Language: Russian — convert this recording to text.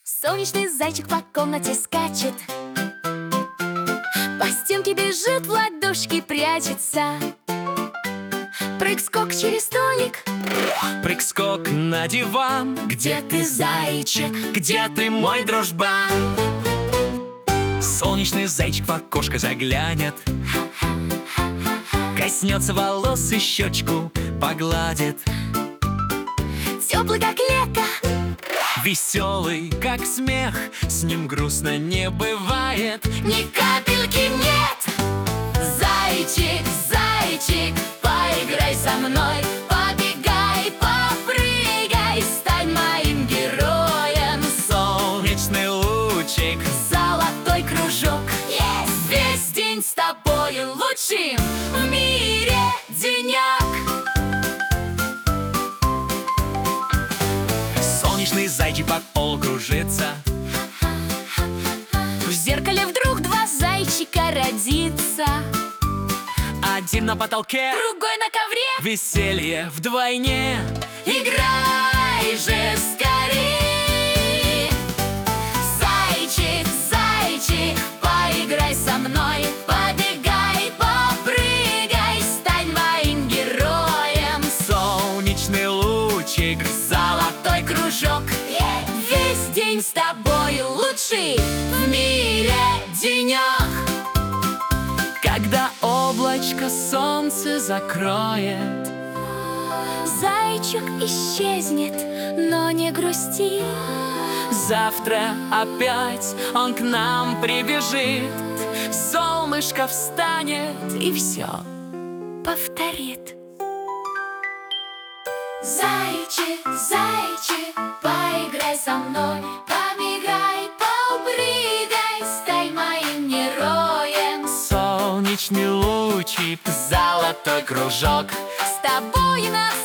Солнечный зайчик по комнате скачет, по стенке бежит, в ладошки прячется. Прыг-скок через столик, прыг-скок на диван. где ты, зайчик? Где ты, мой дружбан? Солнечный зайчик в окошко заглянет, коснется волос и щечку погладит. Теплый, как лето, Веселый, как смех, с ним грустно не бывает. ни капельки нет. Зайчик, зайчик, поиграй со мной, побегай, попрыгай, стань моим героем. Солнечный лучик, Золотой кружок, весь день с тобой лучшим в мире денек. солнечный зайчик по полу кружится. В зеркале вдруг два зайчика родится, Один на потолке, другой на ковре. веселье вдвойне. Играй же скорей. Зайчик, зайчик, поиграй со мной, побегай, попрыгай, стань моим героем. Солнечный лучик, Золотой кружок, весь день с тобой лучший в мире денек. когда облачко солнце закроет, Зайчик исчезнет, но не грусти. завтра опять он к нам прибежит. Солнышко встанет и все Повторит. Зайчик, зайчик, поиграй со мной, побегай, попрыгай, стань моим героем. Солнечный лучик, золотой кружок, С тобой на